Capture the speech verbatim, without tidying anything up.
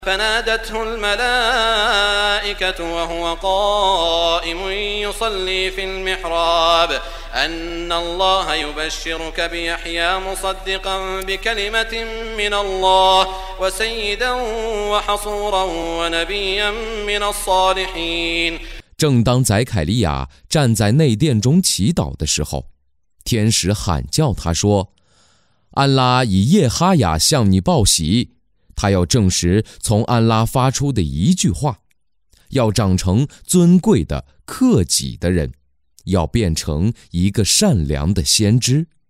فنادته الملائكة وهو قائم يصلي في المحراب أن الله يبشرك بيحيى مصدقا بكلمة من الله وسيدا وحصورا ونبيا من الصالحين。 正当宰凯利亚站在内殿中祈祷的时候，天使喊叫他说：安拉以叶哈雅向你报喜，他要证实从安拉发出的一句话，要长成尊贵的克己的人，要变成一个善良的先知。